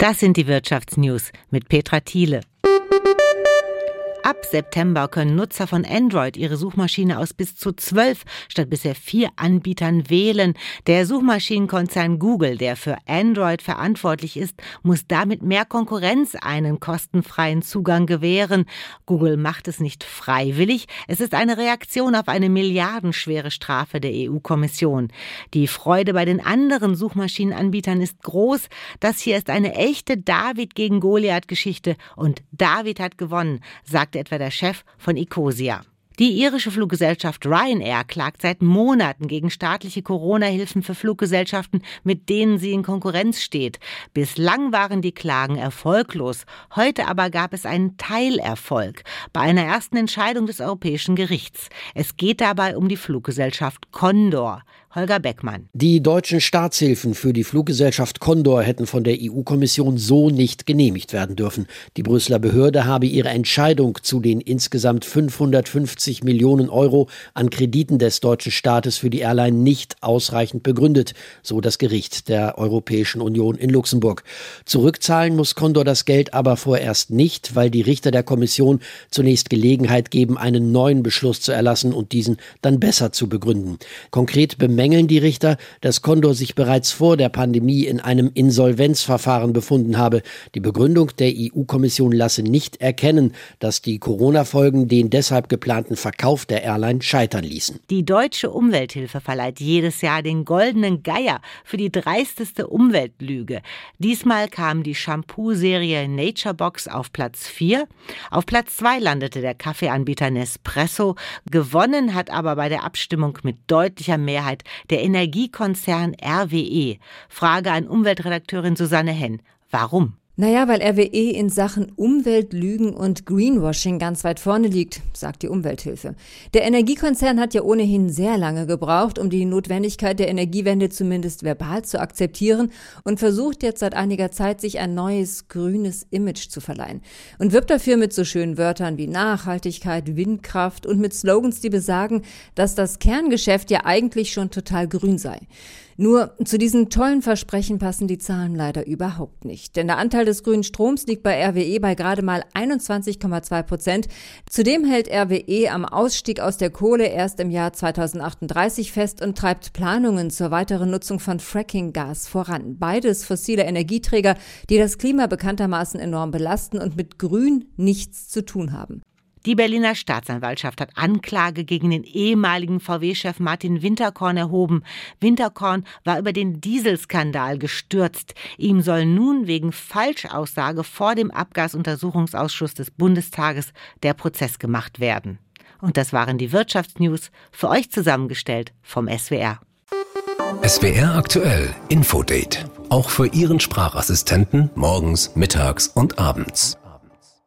Das sind die Wirtschaftsnews mit Petra Thiele. Ab September können Nutzer von Android ihre Suchmaschine aus bis zu 12 statt bisher 4 Anbietern wählen. Der Suchmaschinenkonzern Google, der für Android verantwortlich ist, muss damit mehr Konkurrenz einen kostenfreien Zugang gewähren. Google macht es nicht freiwillig. Es ist eine Reaktion auf eine milliardenschwere Strafe der EU-Kommission. Die Freude bei den anderen Suchmaschinenanbietern ist groß. Das hier ist eine echte David gegen Goliath-Geschichte und David hat gewonnen, sagt etwa der Chef von Ecosia. Die irische Fluggesellschaft Ryanair klagt seit Monaten gegen staatliche Corona-Hilfen für Fluggesellschaften, mit denen sie in Konkurrenz steht. Bislang waren die Klagen erfolglos. Heute aber gab es einen Teilerfolg bei einer ersten Entscheidung des Europäischen Gerichts. Es geht dabei um die Fluggesellschaft Condor. Holger Beckmann. Die deutschen Staatshilfen für die Fluggesellschaft Condor hätten von der EU-Kommission so nicht genehmigt werden dürfen. Die Brüsseler Behörde habe ihre Entscheidung zu den insgesamt 550 Millionen Euro an Krediten des deutschen Staates für die Airline nicht ausreichend begründet, so das Gericht der Europäischen Union in Luxemburg. Zurückzahlen muss Condor das Geld aber vorerst nicht, weil die Richter der Kommission zunächst Gelegenheit geben, einen neuen Beschluss zu erlassen und diesen dann besser zu begründen. Konkret bemängeln die Richter, dass Condor sich bereits vor der Pandemie in einem Insolvenzverfahren befunden habe. Die Begründung der EU-Kommission lasse nicht erkennen, dass die Corona-Folgen den deshalb geplanten Verkauf der Airline scheitern ließen. Die Deutsche Umwelthilfe verleiht jedes Jahr den Goldenen Geier für die dreisteste Umweltlüge. Diesmal kam die Shampoo-Serie Naturebox auf Platz 4. Auf Platz 2 landete der Kaffeeanbieter Nespresso. Gewonnen hat aber bei der Abstimmung mit deutlicher Mehrheit der Energiekonzern RWE. Frage an Umweltredakteurin Susanne Henn. Warum? Naja, weil RWE in Sachen Umweltlügen und Greenwashing ganz weit vorne liegt, sagt die Umwelthilfe. Der Energiekonzern hat ja ohnehin sehr lange gebraucht, um die Notwendigkeit der Energiewende zumindest verbal zu akzeptieren und versucht jetzt seit einiger Zeit, sich ein neues grünes Image zu verleihen. Und wirbt dafür mit so schönen Wörtern wie Nachhaltigkeit, Windkraft und mit Slogans, die besagen, dass das Kerngeschäft ja eigentlich schon total grün sei. Nur zu diesen tollen Versprechen passen die Zahlen leider überhaupt nicht. Denn der Anteil des grünen Stroms liegt bei RWE bei gerade mal 21,2%. Zudem hält RWE am Ausstieg aus der Kohle erst im Jahr 2038 fest und treibt Planungen zur weiteren Nutzung von Fracking-Gas voran. Beides fossile Energieträger, die das Klima bekanntermaßen enorm belasten und mit Grün nichts zu tun haben. Die Berliner Staatsanwaltschaft hat Anklage gegen den ehemaligen VW-Chef Martin Winterkorn erhoben. Winterkorn war über den Dieselskandal gestürzt. Ihm soll nun wegen Falschaussage vor dem Abgasuntersuchungsausschuss des Bundestages der Prozess gemacht werden. Und das waren die Wirtschaftsnews, für euch zusammengestellt vom SWR. SWR aktuell Infodate. Auch für Ihren Sprachassistenten morgens, mittags und abends.